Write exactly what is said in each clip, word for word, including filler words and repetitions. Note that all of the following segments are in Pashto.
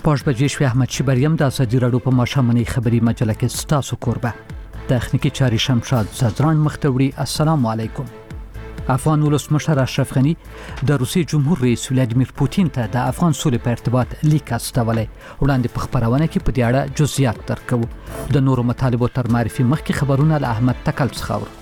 شپږ بجې شوې. احمد شبریم د ازادي راډیو په ماښامنۍ خبري مجله کې ستاسو کوربه. تخنیکی چاري شمشاد زدران مختوړي. السلام علیکم. افغان ولسمشر اشرف غنی د روسي جمهور رئیس ولادیمیر پوتین ته د افغان سولې په ارتباط لیک استولی. وړاندې په خبرونه کې په دې اړه جزئیات درکوو. د نورو مطالبو تر معرفي مخکې خبرونه له احمد تکل څخه اورو.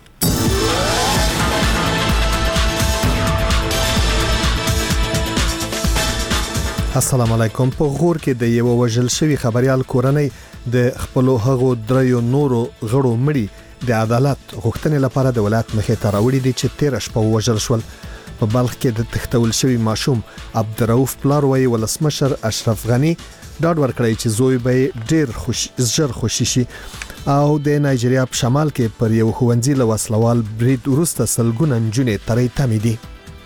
السلام علیکم. په غور کې د یو وژل شوی خبريال کورنۍ د خپل هغو دریو نورو غړو مړي د عدالت غوښتنې لپاره د ولایت مخې ته راوړي دي چې تیر شپه وژل شول. په بلخ کې د تختول شوی ماشوم عبدالرؤف پلار وی ولسمشر اشرف غنی ډاډ ورکړی چې زوی به ډیر خوش زر خوشی شي. او د نایجیریا په شمال کې پر یو ښوونځي له وسلوال برید وروسته سلګونه نجونې ترې تمې دي.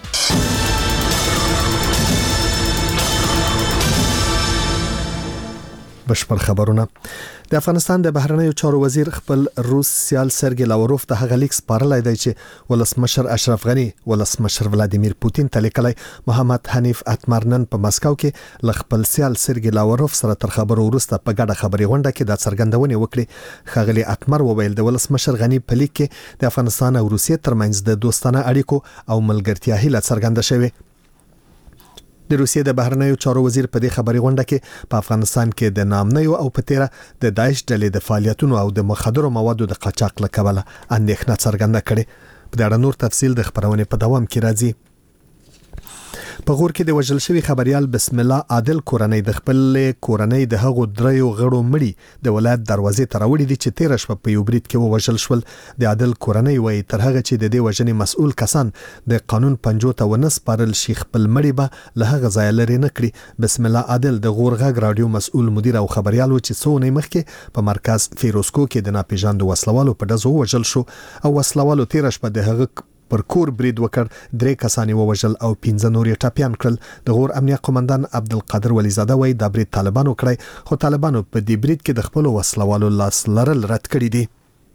بشپړ خبرونه. د افغانستان د بهرنیو چارو وزیر خپل روس سیال سرګی لاوروف ته هغه لیک سپارلای دی چې ولسمشر اشرف غنی ولسمشر ولادیمیر پوتین ته لیکلی. محمد حنیف اتمرنن په مسکو کې ل خپل سیال سرګی لاوروف سره تر خبرو وروسته په ګډه خبري غونډه کې د څرګندونې وکړي. خغلی اتمر وویل د ولسمشر غنی په لیک کې د افغانستان او روسیې ترمنځ د دوستانه اړیکو او ملګرتیا هیله څرګنده شوه. د روسیې د بهرنیو چارو وزیر په دې خبري غونډه کې په افغانستان کې د نامنیو او پتیره د داعش ډلې د فعالیتونو او د مخدرو موادو د قاچاق لکبله اندېښنه څرګنده کړې. په دا نور تفصیل د خبرونې په دوام کې راځي. په غور کې د وژل شوی خبريال بسم الله عادل کورنۍ د خپل کورنۍ د هغو دریو غړو مړي د ولایت دروازې ته راوړي دي چې تیر شپه په یو برید کې وژل شول. د عادل کورنۍ وایي تر هغه چې د دې وژنې مسؤل کسان د قانون پنجو ته ونه سپارل شي خپل مړي به له هغه ځای لري نه کړي. بسم الله عادل د غور غږ رادیو مسؤل مدیر او خبريال و چې څو نه مخکې په مرکز فیروزکو کې د ناپېژاندو وسلوالو په ډزو وژل شو او وسلوالو تیر شپه د هغه پر کور برید وکړ. درې کسانی ووژل او پنځه نور یې ټاپیان کړل. د غور امنیه قومندان عبدالقادر ولیزاده وایي دا برید طالبانو کړی خو طالبانو په دې برید کې د خپل وسلوالو لاس لرل رد کړی دي.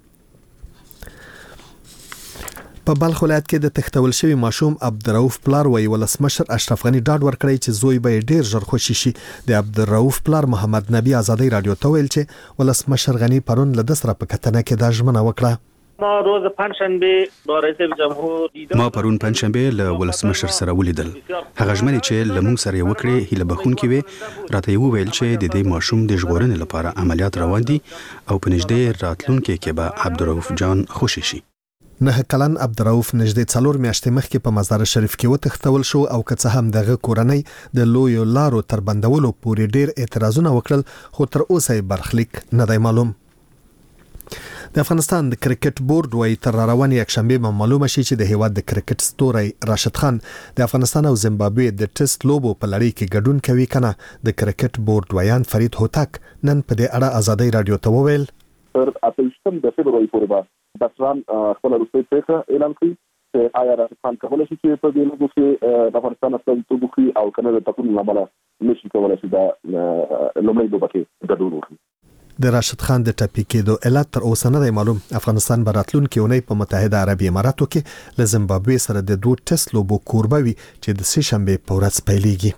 په بلخ ولایت کې د تختول شوی ماشوم عبدالرؤف پلار وی ولسمشر اشرف غنی ډاډ ورکړی چې زوی به ډیر ژر خوشی شي. د عبدالرؤف پلار محمد نبی آزادی رادیو ته ویل چې ولسمشر غنی پرون له دسره په کتنه کې دا ژمنه وکړه. ما روز پنجشنبه با رئیس جمهور دیدم. ما پرون پنجشنبه له ولسمشر سره ولیدل. هغه ژمنې چې لمون سره وکړي هله بخون کې وي راته یو ویل چې د دې ماشوم د ژغورنې لپاره عملیات روان دي او په نږدې راتلونکي کې به عبدالرؤف جان خوشی شي. نه کلن عبدالرؤف نږدې څلور میاشتې مخکې په مزار شریف کې وتښتول شو او که څه هم دغه کورنۍ د لویو لارو تر بندولو پورې ډیر اعتراضونه وکړل خو تر اوسه برخلیک نه دی معلوم. د افغانستان د کرکټ بورډ وايي تر روانې یکشنبه به معلومه شي چې د هیواد د کرکټ ستوري راشد خان د افغانستان او زیمبابوې د ټیسټ لوبو په لړۍ کې ګډون کوي کنه. د کرکټ بورډ ویان فرید هوتک نن په دې اړه آزادۍ رادیو ته وویل تر اتلسم د فبرवरी پورې به بسران خپل روسي پریکړه اعلان کړي چې آیا راشد خان کولای شي چې په دې لوبو کې د افغانستان سره توبخي او کنه د تکون لپاره نشي کولای شي دا لومړی لوبه کې ګډون وکړي. د راشد خان د ټاپي کېدو علت تر اوسه نه دی معلوم. افغانستان به راتلونکي اونۍ په متحده عربي اماراتو کې له زیمبابوې سره د دوه ټیسټ لوبو کوربه وي چې د سه شنبه په ورځ پیلېږي.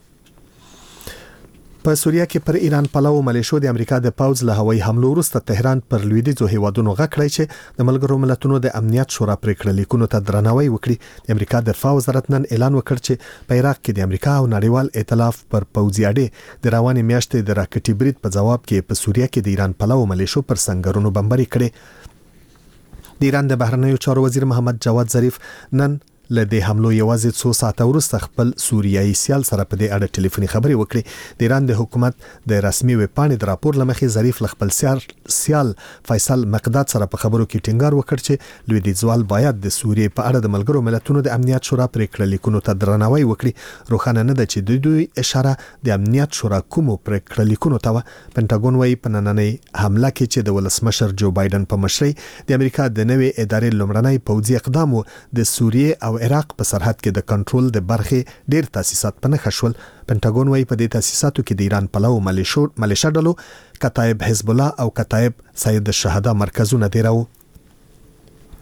په سوریه کې پر ایران پلاو ملیشو د امریکا د پاوز له هوایي حملو وروسته تهران پر لویدیځو هیوادونو غکړی چې د ملګرو ملتونو د امنیت شورا پریکړه لیکونو ته درناوی وکړي. د امریکا د دفاع وزارت نن اعلان وکړ چې په عراق کې د امریکا او نړیوال ائتلاف پر پوځي اډې د روانې میاشتې د راکټي برید په جواب کې په سوریه کې د ایران پلاو ملیشو پر سنگرونو بمباري کړي. د ایران د بهرنیو چارو وزیر محمد جواد ظریف نن له دې حملو یوازې څو ساعته وروسته خپل سوریایي سیال سره په دې اړه ټلیفوني خبرې وکړې. د ایران د حکومت د رسمي ویب پاڼې د راپور لمخې ظریف له خپل سیال سیال فیصل مقداد سره په خبرو کې ټینګار وکړ چې لویدیځوال باید د سوریې په اړه د ملګرو ملتونو د امنیت شورا پریکړه لیکونو ته درناوی وکړي. روښانه نه ده چې د دوی اشاره د امنیت شورا کومو پریکړه لیکونو ته و. پنټاګون وايي په نننۍ حمله کې چې د ولسمشر جو بایدن په مشرۍ د امریکا د نوې ادارې لومړنۍ پوځي اقدام د سوریې او عراق په سرحد کې د کنټرول د برخې ډیر تاسیسات په نښه شول. پنټاګون وايي په دې تاسیساتو کې د ایران پلاو ملیشو ملیشا ډلو کتایب حزب الله او کتایب سید الشهدا مرکزونه دی راو.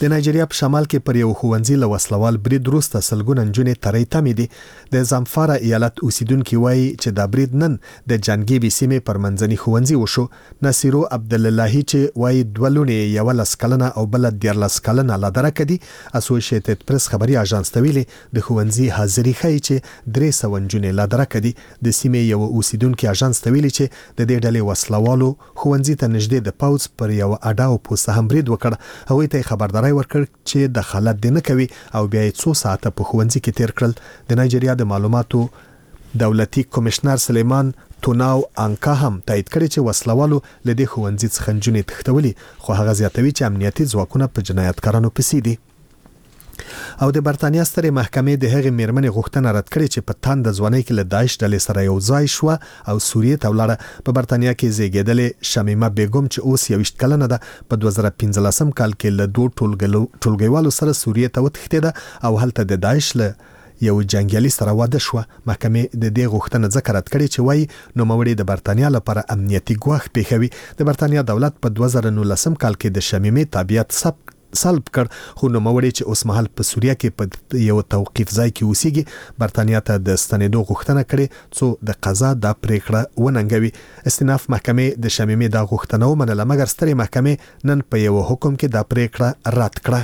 د نایجیریا په شمال کې پر یو ښوونځي له وسلوال برید وروسته سلګونه نجونې ترې تمې دي. د زامفارا ایالت اوسیدونکو وایي چې دا برید نن د جانګيبي سیمې پر منځني ښوونځي وشو. نصیرو عبداللهی چې وایي دوه لونې یو لس کلنه او بل دیارلس کلنه لا درکه دي اسوسییټډ پریس خبري اژانس ته ویلي د ښوونځي حاضري ښیي چې درې سوه نجونې لا درکه دي. د سیمې یو اوسیدونکو اژانس ته ویلي چې د دې ډلې وسلوالو ښوونځي ته نږدې د پاوز پر یو اډاو پوسټ هم برید وکړ. هغوی ته خبرداري ورکړ چې د خلک دی نه کوي او بیا یې څو ساعته په ښوونځي کې تیر کړل. د نایجیریا د معلوماتو دولتي کمشنر سلیمان توناو انکا هم تایید کړی چې وسلوالو له دې ښوونځي څخه نجونې تښتولي، خو هغه زیاتوي چې امنیتي ځواکونه په جنایتکارانو پسې دي. او د برتانیا سترې محکمې د هغې میرمنې غوښتنه رد کړې چې په تاند ځوانۍ کې له داعش ډلې سره یو ځای شوه او سوریې ته ولاړه. په برتانیا کې زیږېدلې شمیمه بیګم چې اوس یویشت کلنه ده په دوه زره پنځلسم کال کې له دوه ټولګیوالو سره سوریې ته وتښتېده او هلته د داعش له یو جنگیالي سره واده شوه. محکمې د دې غوښتنه ځکه رد کړې چې وایي نوموړی د برتانیا لپاره امنیتي ګواښ پیښوي. د برتانیا دولت په دوه زره نولسم کال کې د شمیمې تابعیت سب سلب کړ، خو نوموړی چې اوس مهال په سوریه کې په یو توقیف ځای کې اوسېږي برتانیا ته د ستنېدو غوښتنه کړې څو د قضا د پریکړه وننګوي. استیناف محکمې د شمیمې د غوښتنه ومنله، مګر سترې محکمې نن په یو حکم کې د پریکړه رد کړه.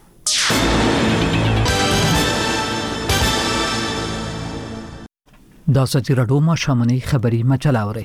دا سجی راډیو ماښامنۍ خبري مجله اوري.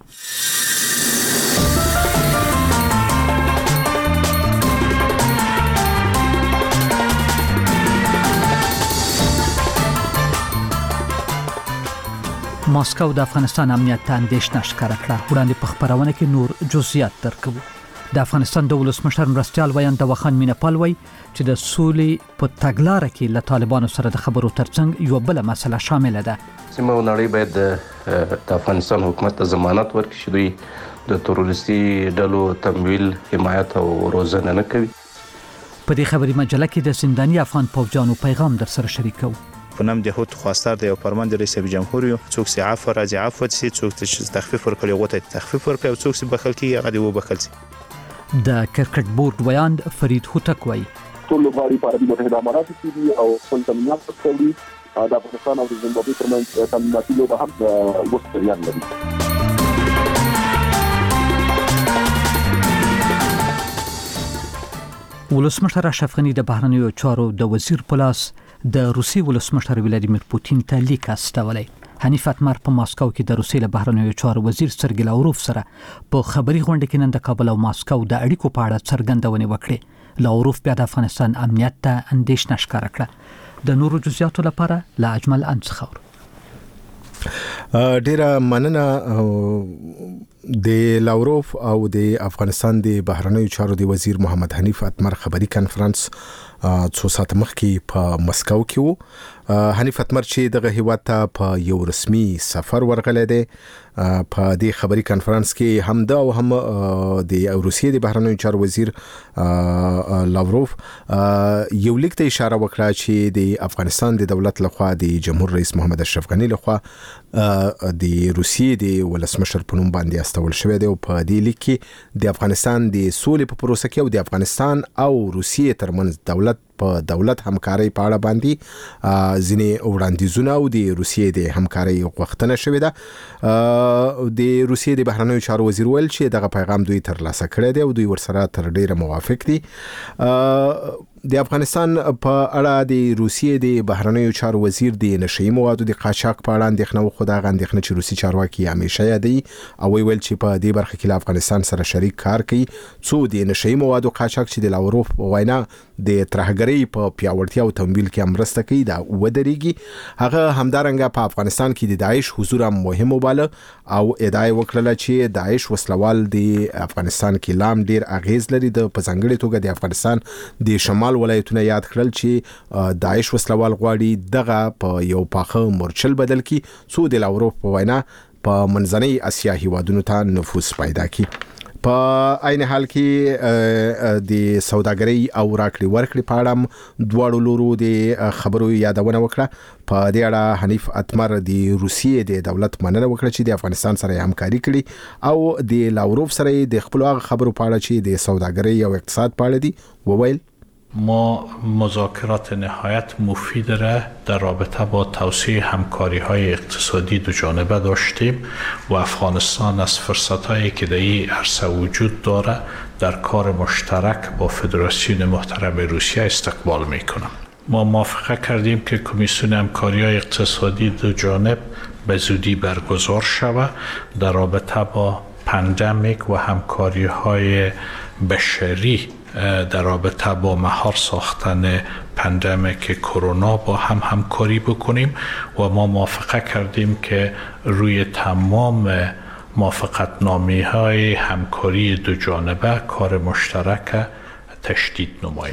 ماسکو د افغانستان امنیت ته اندېښنه ښکاره کړه. وړاندې په خبرونه کې نور جزئیات درکوو. د افغانستان د ولسمشر مرستیال ویان د وخان مینپال وایي چې د سولې په تګلاره کې له طالبانو سره د خبرو ترڅنګ یو بل مسله شامل ده. سیمه او نړۍ باید د افغانستان حکومت ته ضمانت ورکړي چې دوی د تروریستي ډلو تمویل، حمایت او روزنه نه کوي. په دې خبري مجله کې د زنداني افغان پوځیانو پیغام در سره شریکو. په نام د هوت خواستار د یو فرمان د رئیس جمهور یو څوک سي عفو راځي عفو سي څوک ته تخفیف ورکړي غوته تخفیف ورکړي او څوک سي بخل کی هغه دی وبخل سي. د کرکټ بورډ ویان فرید هوتک وایي ټول لوبغاړي په عربي متحده امارات کې دي او خپل تمرینات کوي. د افغانستان او د زیمبابوې ترمنځ تمریناتي لوبه هم وسط جریان لري. ولسمشر اشرف غني د بهرنیو چارو د وزیر پلاس د روسي ولسمشر ولادیمیر پوتین ته لیک استولی. حنیف اتمر په ماسکو کې د روسي له بهرنیو چارو وزیر سرګی لاوروف سره په خبري غونډه کې نن د کابل او ماسکو د اړیکو په اړه څرګندونې وکړې. لاوروف بیا د افغانستان امنیت ته اندېښنه ښکاره کړه. د نورو جزئیاتو لپاره لا اجمل انڅخور. ډیره مننه. د لاوروف او د افغانستان د بهرنیو چارو د وزیر محمد حنیف اتمر خبري کانفرنس څو ساعت مخکې په مسکو کې وو. حنیف اتمر چې دغه هیواد ته په یو رسمي سفر ورغلی دی، په دې خبري کانفرنس کې هم دا او هم د روسیې د بهرنیو چارو وزیر لاوروف یو لیک ته اشاره وکړه چې د افغانستان د دولت لخوا د جمهور رئیس محمد اشرف غنی لخوا د روسیې د ولسمشر په نوم باندې استول شوی دی. او په دې لیک کې د افغانستان د سولې په پروسه کې او د افغانستان او روسیې ترمنځ دولت په دولت همکاري په اړه باندې ځینې وړاندیزونه او د روسیې د همکاري غوښتنه شوې ده. د روسیې د بهرنیو چارو وزیر ویل چې دغه پیغام دوی ترلاسه کړی دی او دوی ورسره تر ډیره موافق دي. د افغانستان په اړه د روسیې د بهرنیو چارو وزیر د نشئی موادو د قاچاق په اړه اندېښنه وخوده. غو اندېښنه چې روسي چارواکي همیشه یادي او ویل چې په دې برخه کې له افغانستان سره شریک کار کوي څو د نشئی موادو قاچاق چې د لاوروف وینا د ترهګرۍ په پیاوړتیا او تمویل کې امرسته کوي دا ودرېږي. هغه همدارنګه په افغانستان کې د داعش حضور مهم وباله او ادعا وکړه چې داعش وسلوال د افغانستان کې لام ډیر اغیز لري. د په ځانګړي توګه د افغانستان د شمال ولایتونه یاد کړل چې داعش وسلوال غواړي دغه په یو پاخه مورچل بدل کی څو د لاوروف په وینا په منځنۍ اسیا هیوادونو ته نفوذ پیدا کی. په عین حال کې د سوداګرۍ او راکړې ورکړې په اړه دواړو لورو د خبرو یادونه وکړه. په دې اړه حنیف اتمر د روسیې د دولت مننه وکړه چې د افغانستان سره همکاري کړي او د لاوروف سره د خپل خبرو په اړه چې د سوداګرۍ او اقتصاد په اړه دي وویل. ما مذاکرات نهایت مفید را در رابطه با توسعه همکاری‌های اقتصادی دو جانبه داشتیم و افغانستان از فرصت‌هایی که در این عرصه وجود داره در کار مشترک با فدراسیون محترم روسیه استقبال می‌کنم. ما موافقه کردیم که کمیسیون همکاری‌های اقتصادی دو جانب به زودی برگزار شود در رابطه با پاندمیک و همکاری‌های بشری در رابطه با مهار ساختن پاندمیک کرونا با هم همکاری بکنیم و ما موافقه کردیم که روی تمام موافقتنامه‌های همکاری دو جانبه کار مشترک تشدید نماییم.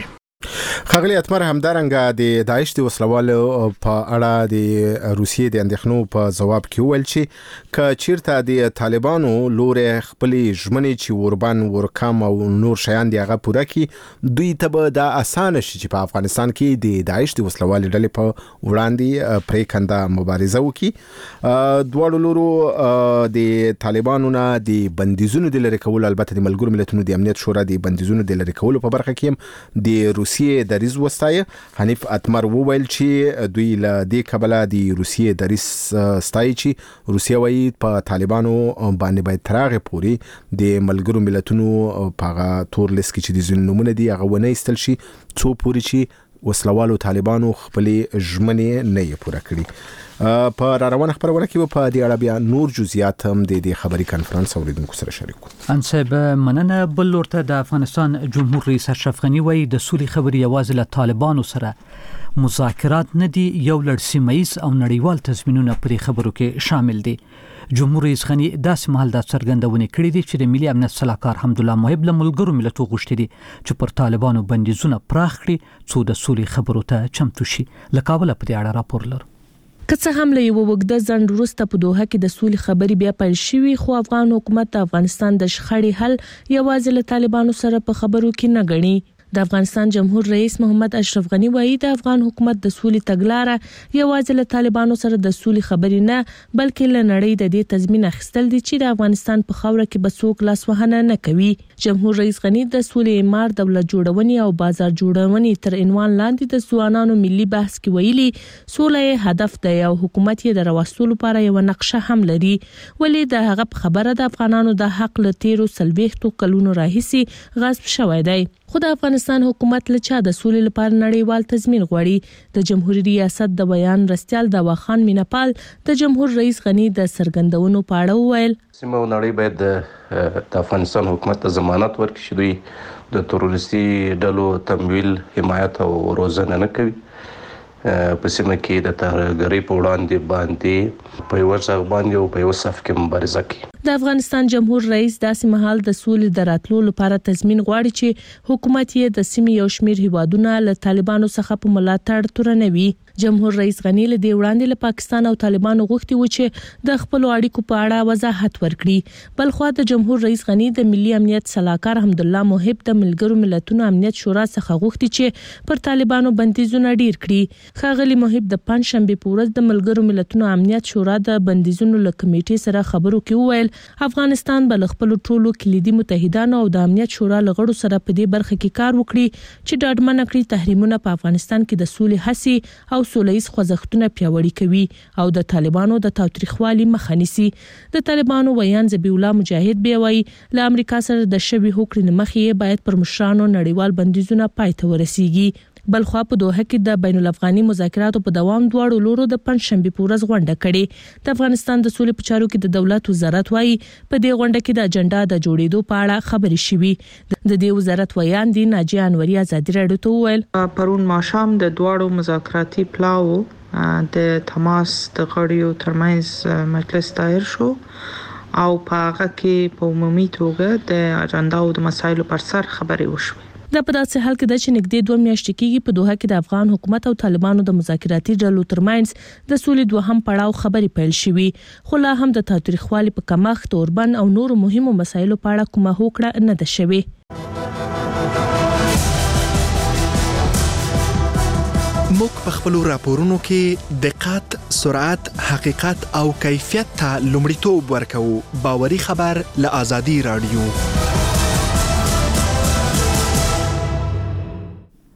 خغلی اتمر همدارنګه د داعش د وسلوالو په اړه د روسیې د اندېښنو په جواب کې ویل چې ک چیرته د طالبانو لور خپل ژمنې چې وربان ورکم او نور شیان دی هغه پوره کی دوی ته به د اسانه شي چې په افغانستان کې د داعش د وسلوالو ډلې په وړاندې پریکنده مبارزه وکړي. دواړو لورو د طالبانو نه د بندیزونو د لری کول، البته د ملګرو ملتونو د امنیت شورا د بندیزونو د لری کول په برخه کې د روسیې دریز وستایه. حنیف اتمر وویل چې دوی له دې کبله د روسیې دریز ستایي چې روسیه وايي په طالبانو باندې باید ترغه پوری د ملګرو ملتونو په تور لیست کې چې د زینومونه دی هغه ونه استل شي څو پوری چې وسلوالو طالبانو خپل ژمنې نه یې پوره کړي. په را روانه خبرونه کې په دې اړه بیا نور جزئیات هم د دې خبري کانفرنس اوریدونکو سره شریکو. انصب مننه. بل ورته د افغانستان جمهور رئیس اشرف غنی وایي د سولې خبري یوازې له طالبانو سره مذاکرات نه دي، یو لړ سیمه‌ایز او نړیوال تضمینونه پرې خبرو کې شامل دي. جمهور رئیس غنی داسې مهال د څرګندونې کړې دي چې د ملي امنیت صلاحکار حمدالله محب له ملګرو ملتونو غوښتي دي چې پر طالبانو بندیزونه پراخ کړي څو د سولې خبرو ته چمتو شي. له کابل په دې اړه راپور لرو. که څه هم له یو وګړه ځند وروسته په دوحه کې د سولې خبري بیا پیل شوې، خو افغان حکومت د افغانستان د شخړې حل یوازې له طالبانو سره په خبرو کې نه غني. د افغانستان جمهور رئیس محمد اشرف غنی وایي د افغان حکومت د سولې تګلارې یوازې له طالبانو سره د سولې خبرې نه بلکې له نړۍ د دې تضمین اخیستل دي چې د افغانستان په خاوره کې به څوک لاس وهنه نه کوي. جمهور رئیس غنی د سولې امار دولت جوړونې او بازار جوړونې تر عنوان لاندې د ځوانانو ملي بحث کې ویلي سولې هدف دی او حکومت یې د راوستلو لپاره یو نقشه هم لري. ولې د هغه خبره د افغانانو د حق له تیرو سلويختو کلونو راهیسي غصب شوی دی. خو د افغانستان حکومت له چا د سولې لپاره نړیوال تضمین غواړي. د جمهوریت ریاست د بیان رستيال د واخان مینپال د جمهور رئیس غنی د سرګندونو په اړه وویل سیمه او نړۍ باید د افغانستان حکومت ته ضمانت ورکړي چې دوی د تروریستي ډلو تمویل، حمایت او روزنه نه کوي. په سیمه کې د ترهګرۍ په وړاندې باندې په یو ځای باندې او په یو صف کې مبارزه کوي. د افغانستان جمهور رئیس داسې مهال د سولې د راتلو لپاره تضمین غواړي چې حکومت یې د سیمې یو شمېر هیوادونه له طالبانو څخه په ملاتړ تورنوي. جمهور رئیس غنی له دې وړاندې له پاکستان او طالبانو غوښتي و چې د خپل اړیکو په اړه وضاحت ورکړي. بل خو د جمهور رئیس غنی د ملي امنیت صلاحکار حمدالله محب د ملګرو ملتونو امنیت شورا څخه غوښتي چې پر طالبانو بندیزونه ډیر کړي. خاغلی محب د پنځشنبه په ورځ د ملګرو ملتونو امنیت شورا د بندیزونو له کمیټې سره خبرو کې وویل افغانستان بل خپل ټولو کلیدي متحدانو او د امنیت شورا لغړو سره په دې برخه کې کار وکړي چې ډاډمنه کړي تحریمونه په افغانستان کې د سولې هڅې او سولهییز خوځښتونه پیاوړي کوي او د طالبانو د تاوتریخوالي مخه نیسي. د طالبانو ویان ذبیح الله مجاهد بیا وایي له امریکا سره د شوي هوکړې مخې باید پر مشرانو نړیوال بندیزونه پای ته ورسیږي. بل خو په دوحه کې د بین الافغاني مذاکراتو په دوام دواړو لورو د پنځشنبه په ورځ غونډه کړې. د افغانستان د سولې په چارو کې د دولت وزارت وایي په دې غونډه کې د اجنډا د جوړېدو په اړه خبرې شوې. د دې وزارت ویان دي ناجیه انوري ازادي راډیو ته وویل پرون ماښام د دواړو مذاکراتي پلاو د تماس د غړیو ترمنځ مجلس دایر شو او په هغه کې په عمومي توګه د اجنډا او د مسایلو پر سر خبرې وشوې. دا په داسې حال کې د چې نږدې دوه میاشتې کېږي په دوحه کې د افغان حکومت او طالبانو د مذاکراتي ډلو ترمنځ د سولې دوهم پړاو خبرې پیل شوې، خو لا هم د تاوتریخوالي په کمښت، اوربند او نورو مهمو مسایلو په اړه کومه هوکړه نه ده شوې. موږ په خپل راپورونو کې دقت، سرعت، حقیقت او کیفیت ته لومړیتوب ورکوو. باوري خبر له آزادي رادیو.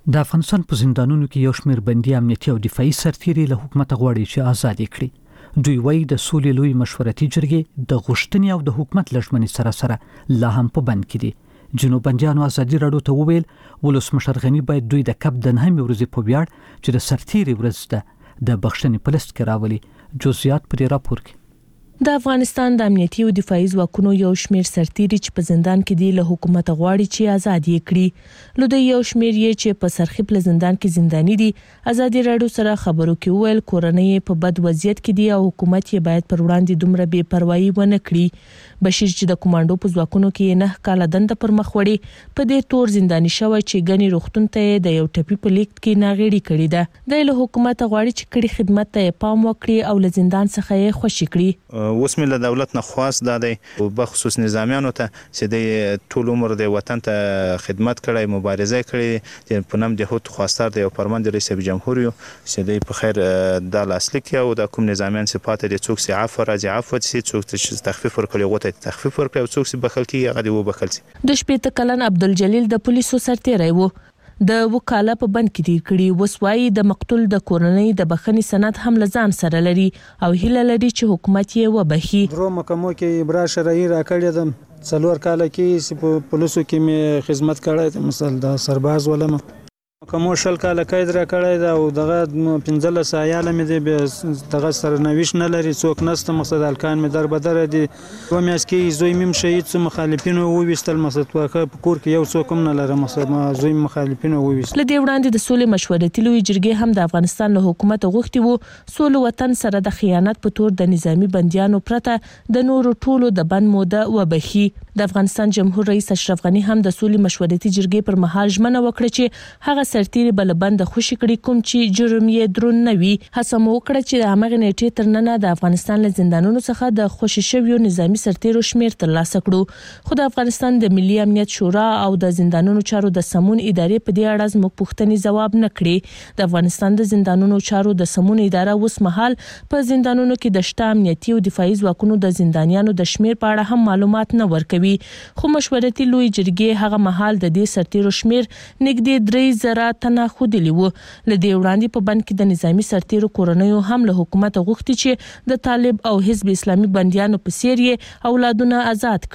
د افغانستان په زندانونو کې یو شمېر بندي امنیتي او دفاعي سرتیري له حکومت غواړي چې آزاد کړي. دوی وایي د سولې لوی مشورتي جرګې د غوښتنې او د حکومت لژمنې سره سره لا هم په بند کې دي. جنوب بندیانو ازادي راډیو ته وویل ولسمشر غني باید دوی د کب د نهمې ورځې په ویاړ چې د سرتیري ورځ ده د بخښنې په لست کې راولي. جزئیات په راپور کې. د افغانستان د امنیتي او دفاعي ځواکونو یو شمېر سرتیري چې په زندان کې دي له حکومت غواړي چې آزاد یې کړي. لوی یو شمېر یې چې په سرخیب له زندان کې زنداني دي ازادي راډیو سره خبرو کې ویل کورنۍ په بد وضعیت کې دي او حکومت یې باید پر وړاندې دومره بې پروايي ونه کړي. بشیر چې د کمانډو په ځواکونو کې نه کال دنده پر مخ وړي په دې تور زنداني شوی چې غني روختون ته د یو ټپي په لیک کې ناغېړي کړي ده. د له حکومت غواړي چې کړي خدمت ته پام وکړي او له زندان څخه یې خوشي کړي. اوس مې له دولت نه خواست دادی او بخصوص نظامیانو ته چې د ټول عمر د وطن ته خدمت کړی مبارزه کړی په نام د هوت خواستار د یو فرمان د رئیس جمهور یو چې د په خیر د اصلي کې او د کوم نظامیان صفات د څوک سي عفو راځي عفو سي څوک چې تخفیف ورکړي غوته تخفیف ورکړي او څوک سي بخل کې هغه دی و بخل سي. د شپږ کلن عبدالجلیل د پولیسو سرتیری وو د وکاله په بند کې تیر کړي. وسوای د مقتول د کورنۍ د بخښنې سند هم لزان سره لري او هیله لري چې حکومت یې وبخي. درو محکمو کې ابرا شرعي راکړی د څلور کال کې په پولیسو کې مې خدمت کړی مثلا د سرباز ولم کومو شل کال قید را کړی دا او دغه پنځله سایاله مې دی دغه سرنويش نه لري څوک نسته مقصد الکان مې در بدر دي و مې اسکی زوی مم شهید سو مخالفینو وويستل مقصد واکه په کور کې یو څوک هم نه لره مقصد ما زوی مخالفینو وويستل. لدې وړاندې د سولې مشورتي لوی جرګې هم د افغانستان له حکومت غوښتي وو سولې وطن سره د خیانت په تور د نظامی بنديانو پرته د نورو ټولو د بند موده وبخي. د افغانستان جمهور رئیس اشرف غنی هم د سولې مشورتي جرګې پر مهال ژمنه وکړه چې هغه سرتیري بل بند خوشي کړي کوم چې جرم یې درون نه وي. هڅه مو وکړه چې د هغه نیټې تر نن د افغانستان له زندانونو څخه د خوشي شویو نظامی سرتیرو شمیر ترلاسه کړو. خو د افغانستان د ملي امنیت شورا او د زندانونو چارو د سمون ادارې په دې اړه زموږ پوښتنې ځواب نه کړي. د افغانستان د زندانونو چارو د سمون اداره اوس مهال په زندانونو کې د شته امنیتي او دفاعي ځواکونو د زندانیانو د شمیر په اړه هم معلومات نه ورکوي. خو مشورتي لوی جرګې هغه مهال د دې سرتیرو شمیر نږدې درې زره تنه خودلی وو. لدې وړاندې په بند کې د نظامی سرتیرو کورنیو هم له حکومت غوښتي چې د طالب او حزب اسلامي بنديانو په څیر یې اولادونه آزاد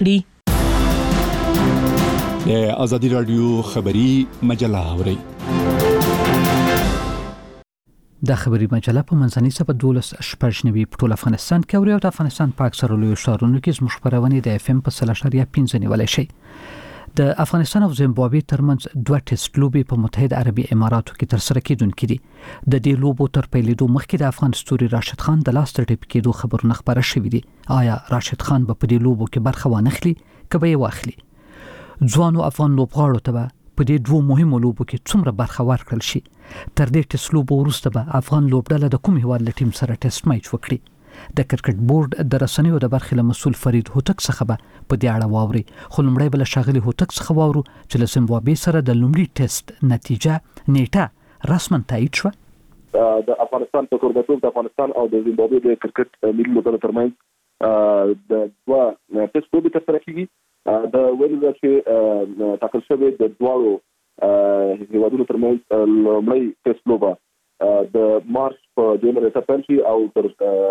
کړي. د ازادي رادیو خبری مجله اوري د خبري مجله په منځنۍ سبا دولس شپږ نوي په ټول افغانستان کې اوري او د افغانستان په اکثره لوی ښارونو کې زموږ خبرونه د اف ام په سلاشریا پنځه نیولای شي. د افغانستان او زیمبابوې ترمنځ دوه ټیسټ لوبې په متحده عربي اماراتو کې ترسره کیدونکې دي. د دې لوبو تر پیلېدو مخکې د افغان ستوري راشد خان د لاس تر ټیپ کېدو خبرونه خبره شوې دي. آیا راشد خان به په دې لوبو کې برخه وانخلي که به یې واخلي؟ ځوانو افغان لوبغاړو ته به په دې دوه مهمو لوبو کې څومره برخه ورکړل شي؟ تر دې ټیسټ لوبو وروسته به افغان لوبډله د کوم هیواد له ټیم سره ټیسټ میچ وکړي؟ د کرکټ بورډ د رسنیو د برخې له مسول فرید هوتک څخه به په دې اړه واوري. خو لومړی به له ښاغلي هوتک څخه واورو چې له زیمبابوې سره د لومړي ټیسټ نتیجه نیټه رسما تایید شوه. د افغانستان په کوربه‌توب د افغانستان او د زیمبابوې د کرکټ ملي لوبډلو ترمنځ د دوه ټیسټ لوبې ترسره کیږي. د ویلو چې ټاکل شوی د دواړو هیوادونو ترمنځ لومړی ټیسټ لوبه د مارچ په دویمه نیټه پیل شي او تر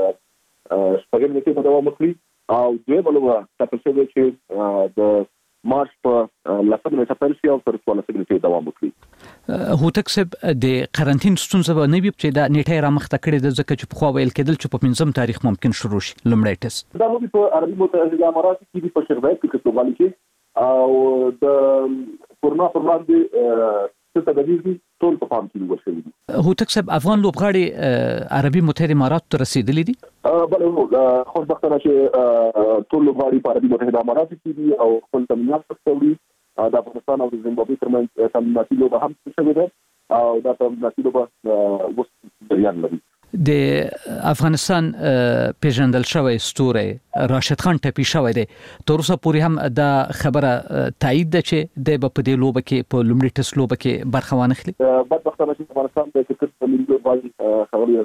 شپږمې نیټې په دوام وکړي او دویمه لوبه ټاکل شوې چې د مارچ په لسمه نیټه پیل شي او تر څوارلسمې نیټې دوام وکړي. هوتک صاحب د قرنټین ستونزه به نه وي چې دا نیټه رامخته کړې ده ځکه چې پخوا ویل کېدل چې په پنځم تاریخ ممکن شروع شي لومړی ټیسټ. دا لوبې په عربي متحده امارات کې دي په شربایت کې کېږي کې او د کورنا پر وړاندې څه تدابیر ټول په پام کې ورشي دي. هوتک صاحب افغان لوبغاړي عربي متحده امارات ته رسیدلي دي؟ بل نو خوشبختانه چې ټول لوبغاړي په عربي متحده امارات کې دي او خپل تمرینات کوي. د افغانستان او د زیمبابوې ترمنځ تمریناتي لوبه هم شوې ده او دا تمریناتي لوبه اوس جریان لري. د افغانستان پیژندل شوی ستوری راشد خان ټپي شوی دی. تر اوسه پورې هم دا خبره تایید ده چې د په دې لوبه کې په لومړي ټیسټ لوبه کې برخه وانخلي. بدبختانه چې افغانستان د کرکټ ملي لوبغاړي خبري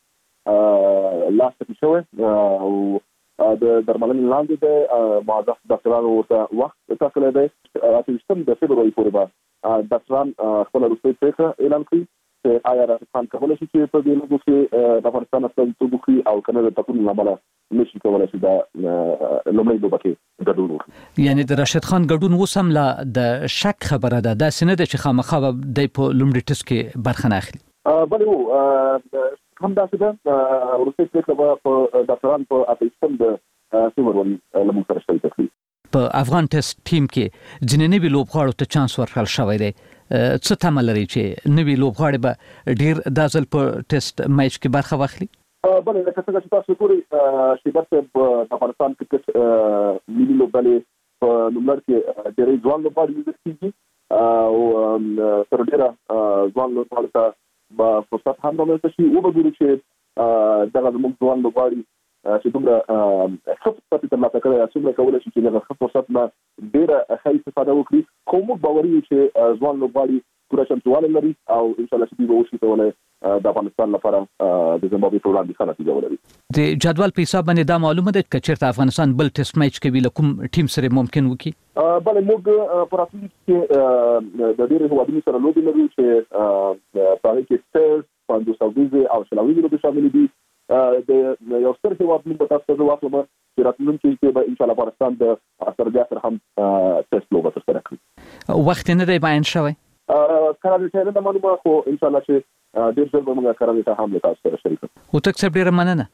خان لاس ټپي شوی او د درملنې لاندې د معزز ډاکټرانو ورته وخت ټاکلی دی. اته ویشتم د فبروري پورې به د افغان خپل روسي پریکړه اعلان کړی چې آیا راځان کولای شي چې په دې لږه کې د افغانستان سره توګي او کنه د تکون لامل نشي کولای شي دا لومړی دوه کې ګډون وکړي. یعنی د راشد خان ګډون وسم لا د شک خبره ده د سینه د چې خامخا د په لومړي ټیسټ کې برخه نه اخلي. بل وو هم دا څه ده روسي پریکړه په د افغان په اپیستم د سیمرون لمون سره شته تخلي په افغان ټیسټ ټیم کې ځینې نوي لوبغاړو ته چانس ورکړل شوی دی. څه تمه لري چې نوي لوبغاړي به ډیر د ځل په ټیسټ میچ کې برخه واخلي؟ بله لکه څنګه چې تاسو ګورئ شیبر صاحب د افغانستان کرکټ ملي لوبډلې په نوملړ کې ډېرې ځوان لوبغاړي لیدل کېږي او تر ډېره ځوان لوبغاړو ته به فرصت هم رامنځته شي. وګورو چې دغه زموږ ځوان لوبغاړي چې دومره ښه فرصت ترلاسه کړی څومره کولی شي چې دغه ښه فرصت نه ډېره ښه استفاده وکړي. خو موږ باوري یو چې ځوان لوبغاړي پوره چمتووالی لري او انشاءالله چې دوی به وشي کولی د افغانستان لپاره د زیمبابوې په وړاندې ښه نتیجه ولري. د جدول په حساب باندې دا معلومه ده چې چېرته افغانستان بل ټیسټ میچ کوي له کوم ټیم سره ممکن وکړي؟ بله موږ په راتلونکي کې د ډېرو هېوادونو سره لوبې لرو چې په هغې کې سپیرز، پاندوساویزې او شلاویزې لوبې شاملې دي. د یو ستر هېواد موږ به تاسو ته زه واخلم چې راتلونکي کې به انشاءالله افغانستان د سربیا سره هم ټیسټ لوبه ترسره کړي. وخت نه دی بیان شوی؟ کله چې نه ده معلومه خو انشاءالله چې ډېر ژر به موږ کراندې ته هم له تاسو سره شریک کړو. هوتک صاحب ډېره مننه.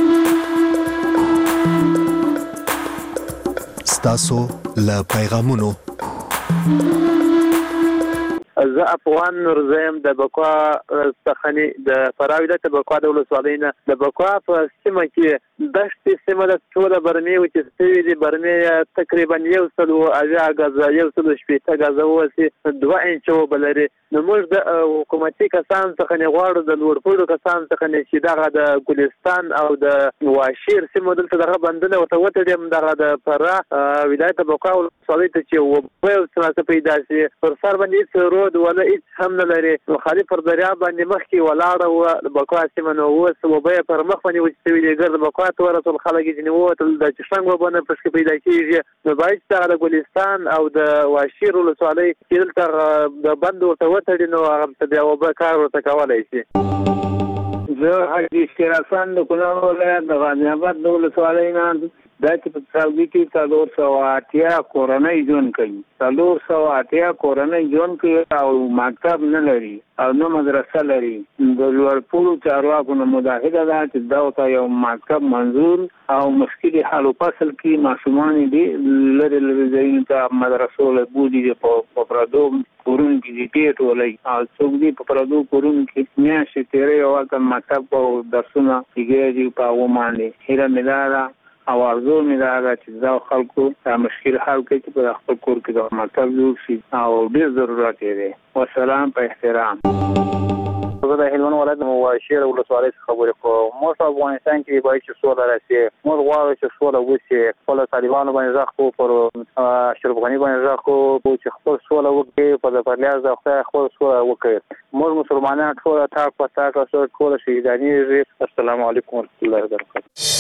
ستاسو له پیغامونو زه افغان نورزیم د بکوا څخنی د فراوی د بکوا د ولسوالۍ نه د بکوا په سیمه کې دشت سیمه د ټوله برمي او چې سوي دي برمي تقریبا یو سل او اویا غزا یو سل شپږ غزا وسی دوه انچو بلري. نو موږ د حکومتي کسان څخه نه غواړو د لوړپوړو کسان څخه نه چې دغه د ګلستان او د واشیر سیمه دلته دغه بندونه او ته وته دغه د فرا ولایت بکوا ولسوالۍ ته چې و په څه پیدا شي پر سر باندې رو ولا هیڅ هم نه لري. خالي پر دریا باندې مخ کې ولاړه و بکوا سیمه نو و سببه پر مخ باندې وځي ویلې ګرځ بکوا ته ورته خلک چې نو ته د چشنګ وبنه پښې پیدا کیږي. نو باید چې د ګلستان او د واشیر ولسوالۍ کې دلته د بند ورته وتړي نو هغه ته بیا وبکار ورته کولای شي. زه حاجی شیرافان د کونړ ولایت د غازی آباد د ولسوالۍ نه دا چې په سعودي کې څلور سوه اتیا کورنۍ ژوند کوي. څلور سوه اتیا کورنۍ ژوند کوي او مکتب نه لري او نه مدرسه لري. د لوړپوړو چارواکو نه مداهده ده چې دا ورته یو مکتب منظور او مشکل حل و فصل کې ماشومان دي لري لري ځایونو ته مدرسو له بودي په پردو کورونو کې دي ټیټ ولای او څوک دي په پردو کورونو کې میاشتې تېرې او هلته مکتب او درسونه کېږي په هغو باندې. هیله مې دا ده او ارزو مې دا ده چې دا خلکو دا مشکل حل کړي چې په خپل کور کې د مکتب جوړ شي او ډېر ضرورت یې دی. والسلام په احترام. زه د هلمند ولایت د واشیر ولسوالۍ څخه خبرې کوم. موږ په افغانستان کې باید چې سوله راشي. موږ غواړو چې سوله وشي. خپل طالبانو باندې غږ کوو، پر اشرف غني باندې غږ کوو چې خپل سوله وکړي، په پرلیاز د خدای خپل سوله وکړي. موږ مسلمانان ټول تاک په تاک سره ټول شهیدانېږي. السلام علیکم ورحمۃ الله وبرکاته.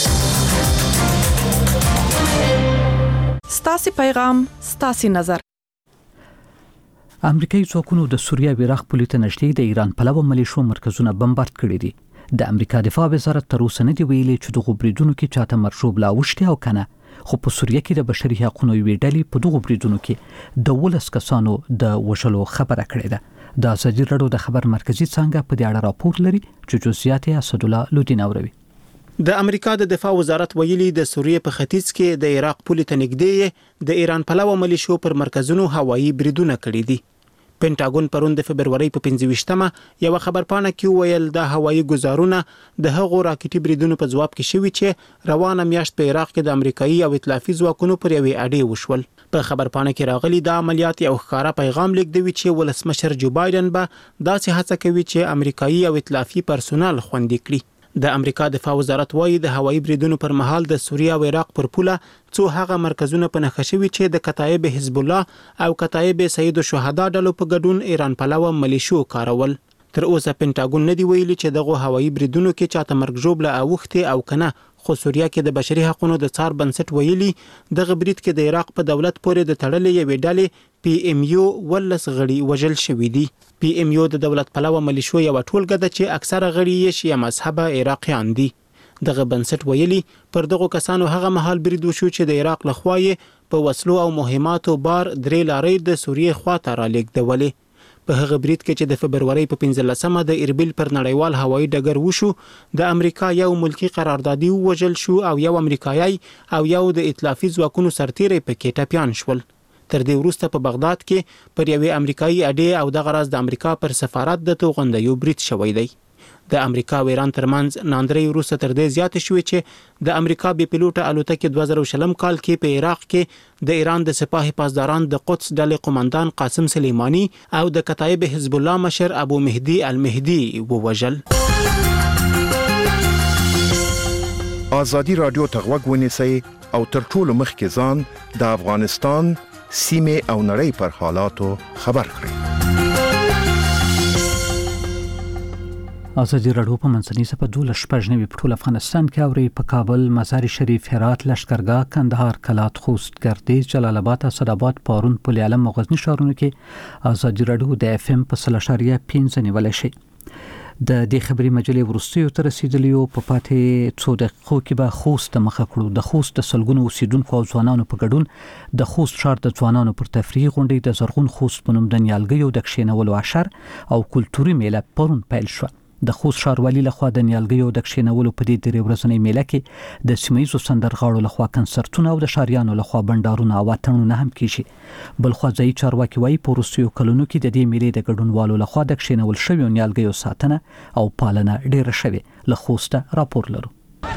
ستاسي پیغام ستاسي نظر. امریکایي ځواکونو د سوریه او عراق پولې ته نږدې د ایران پلوه ملیشو مرکزونه بمبارد کړي دي. د امریکا دفاع وزارت تر اوسه نه دی ویلي چې دغه بریدونو کې چاته مرشوب لا وشته او کنه. خو په سوریه کې د بشري حقوقو یوې ډلې په دغه بریدونو کې د ولس کسانو د وژلو خبره کړې ده. د ازادي راډیو د خبر مرکزی څنګه په دې اړه راپور لري چې جزئیات یې اسد الله لودین اوروي. د امریکا د دفاع وزارت ویلي د سوریه په ختیځ کې د عراق پولې ته نږدې د ایران پلوه ملیشو پر مرکزونو هوایي بریدونه کړي دي. پینټاګون پرون د فبرवरी په پنځه ویشتمه یو خبرپاڼه کې ویل د هوایي ګزارونه د هغو راکټي بریدونو په ځواب کې شوي چې روانه میاشت په عراق کې د امریکایي او ائتلافي ځواکونو پر یوې اډې وشول. په خبرپاڼه کې راغلي د عملیات یو ښکارا پیغام لیکدوي چې ولسمشر جو بایدن به داسې هڅه کوي چې امریکایي او ائتلافي پرسونل خوندي کړي. د امریکا دفاع وزارت وایي د هوایي بریدونو پر مهال د سوریه او عراق پر پوله څو هغه مرکزونه په نښه شوي چې د کتایب حزب الله او کتایب سید الشهدا ډلو په ګډون ایران پلوه ملیشو کارول. تر اوسه پینټاګون نه دی ویلي چې دغه هوایي بریدونو کې چاته مرګ ژوبله اوښتې او کنه، خو سوریه کې د بشري حقوقو د څار بنسټ ویلي دغه برید کې د عراق په دولت پورې د تړلې یوې ډلې پی ایم یو ولس غړي وژل شوي دي. پی ایم یو د دولت پلوه ملیشو یو ټولګه ده چې اکثره غړي یې شیعه مذهبه عراقیان دي. دغه بنسټ ویلي پر دغه کسانو هغه مهال برید وشو چې د عراق لخوا یې په وسلو او مهماتو بار درې لارې د سوریې خواته را لیږدولې. په هغه برید کې چې د فبرورۍ په پنځلسمه د اربیل پر نړیوال هوایي ډګر وشو د امریکا یو ملکی قراردادي وژل شو او یو امریکایي او یو د ائتلافي ځواکونو سرتیری پکې ټپیان شول. تر دې وروسته په بغداد کې پر یوې امریکایي اډې او دغه راز د امریکا پر سفارت د توغندیو برید شوی دی. د امریکا او ایران ترمنځ ناندرې وروسته تر دې زیات شوې چې د امریکا بې پیلوټه الوتکې دوه زره شلم کال کې په عراق کې د ایران د سپاه پاسداران د قدس ډلې قومندان قاسم سلیمانی او د کتایب حزب الله مشر ابو مهدی المهدی ووژل. آزادي رادیو ته غوږ ونیسئ او تر ټولو مخکې ځان د افغانستان سیمې او نړۍ پر حالاتو خبر کړئ. آزادي راډیو په منځنۍ صفحه دولس شپږ نوي په ټول افغانستان کې اوري په کابل، مزار شریف، هرات، لشکرګاه، کندهار، کلات، خوست، ګردیز، جلال آباد، اسداباد، پارون، پل علم او غزنی ښارونو کې آزادي راډیو د اف ام په سل اشاریه پنځه نیول شي. د دې خبري مجلې ورستیو تر رسیدلیو په پاتې څو دقیقو کې به خوست د مخه کړو. د خوست د سلګونو اوسیدونکو او ځوانانو په ګډون د خوست ښار د ځوانانو پر تفریح غونډې د زرغون خوست په نوم د نیالګیو د کښینولو عشر او کلتوري میله پرون پیل شو. د خوست ښاروالي لخوا د نیالګیو د کښینولو په دې درې ورځنۍ میله کې د سیمایي سندرغاړو لخوا کنسرتونه او د ښاریانو لخوا بندارونه او اتڼونه هم کیږي. بل خو ځایي چارواکي وایي په وروستیو کلونو کې د دې میلې د ګډونوالو لخوا د کښینول شویو نیالګیو ساتنه او پالنه ډیره شوې. له خوسته راپور لرو.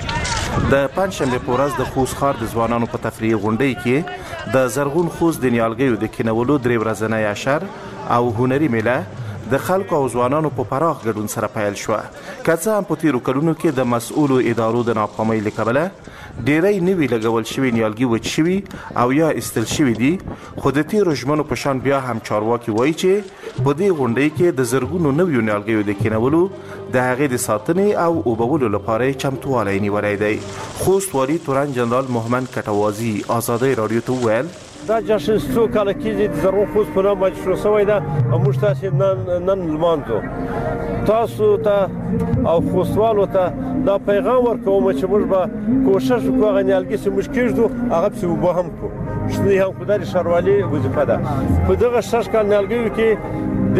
د پنځشنبه په ورځ د خوست ښار د ځوانانو په تفریح غونډې کې د زرغون خوست د نیالګیو د کښینولو درې ورځنۍ عشر او هنري میله د خلکو او ځوانانو په پراخ ګډون سره پیل شو. که څه هم په تیرو کلونو کې د مسؤلو ادارو د ناکامۍ له کبله ډیری نوي لګول شوي نیالګي وچ شوي او یا ایستل شوي دي، خو د تیرو ژمنو په شان بیا هم چارواکي وایي چې په دې غونډې کې د زرګونو نویو نیالګیو د کینولو د هغې د ساتنې او اوبولو لپاره چمتوالی نیولی دی. خوست والي تورن جنرال محمد کټوازي آزادۍ راډیو ته وویل دا جشن څو کاله کېږي د زرغون خوست په نام باندې شروع شوی ده او موږ تاسې نن نن لمانځو. تاسو ته او خوستوالو ته دا پیغام ورکوم چې موږ به کوشش وکړو هغه نیالګي چې موږ کېږدو هغه پسې اوبه هم کړو. شنې هم کړو، دا د ښاروالي وظیفه ده. په دغه شش کال نیالګیو کې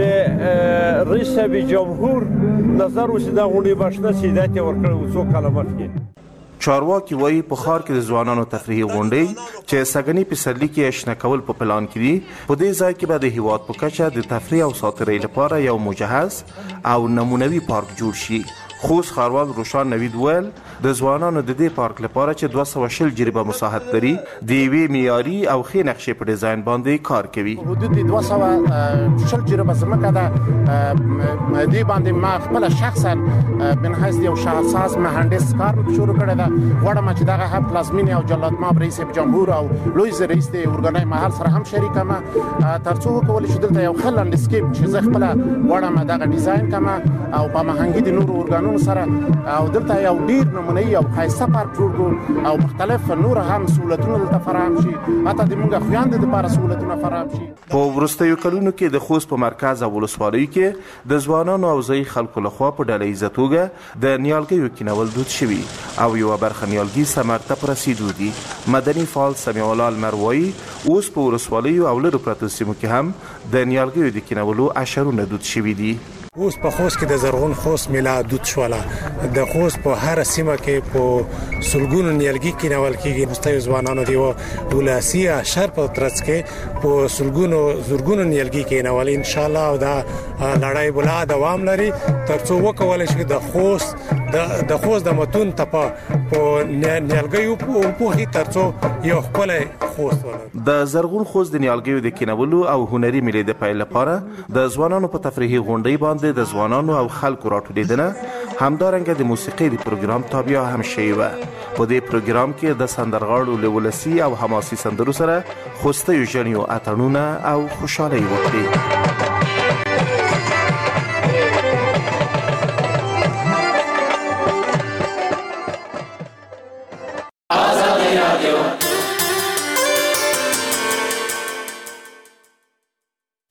د رئیس صاحب جمهور نظر و چې دا غونډې به شنه سي هدایت یې ورکړی څو کاله مخکې. چارواکي وایي په ښار کې د ځوانانو تفریحي غونډې چې سږني پسرلي کې اشنا کول په پلان کې دي، په دې ځای کې به د هیواد په کچه د تفریح او ساتیرۍ لپاره یو مجهز او نمونوي پارک جوړ شي. خوست ښاروال روشان نوید ویل د ځوانانو د دې پارک لپاره چې دوه سوه شل جریبه مساحت لري د یوې معیاري او ښې نقشې په ډیزاین باندې کار کوي. حدود دوه سوه شل جریبه ځمکه ده. دې باندې ما خپله شخصا من حیث یو شهرساز مهندس کار شروع کړی ده. غواړم چې دغه هم پلازمینې او جلالتمآب رئیس جمهور او لوی رئیس د اورګانای محل سره هم شریک یم تر څو وکولی شي دلته یو ښه لنډسکیپ چې زه خپله غواړم دغه ډیزاین کړم او په هماهنګي د نورو اورګانونو سره او دلته یو ډیر نمونه‌ای او ښایسته پارک جوړ کړو او مختلف نور هم سهولتونه دلته فراهم شي، حتی د موږ خویندو لپاره سهولتونه فراهم شي. په وروستیو کلونو کې د خوست په مرکز او ولسوالیو کې د ځوانانو او ځایي خلکو لخوا په ډله ایزه توګه د نیالګیو کینول دود شوي او یوه برخه نیالګي ثمر ته په رسېدو دي. مدني فعال سمیع الله لمر وایي اوس په ولسوالیو او لرو پرتو سیمو کې هم د نیالګیو د کینولو عشرونه دود شوي دي. اوس په خوست کې د زرغون خوست میله دود شوله. د خوست په هر سیمه کې په سلګونو نیالګي کینول کېږي. مستوي ځوانانو دی او ولسی اشر په ترڅ کې په سلګونو زرګونو نیالګي کینول ان شاء الله او دا لړۍ بلا دوام لري ترڅو وکول شي د خوست د د خوست د متون ته په نیالګي په په ترڅو یو خپل خوست ولر د زرغون خوست د نیالګیو د کینولو او هنري میلې د پیل لپاره د ځوانانو په تفریحي غونډې باندې د ځوانانو او خلکو راټولېدنه همدارنګه د موسیقۍ د پروګرام تابع هم شوې وه. په دې پروګرام کې د سندرغاړو له ولسي او حماسي سندرو سره خوستیو ژڼیو اتڼونه او خوشحالۍ وکړې.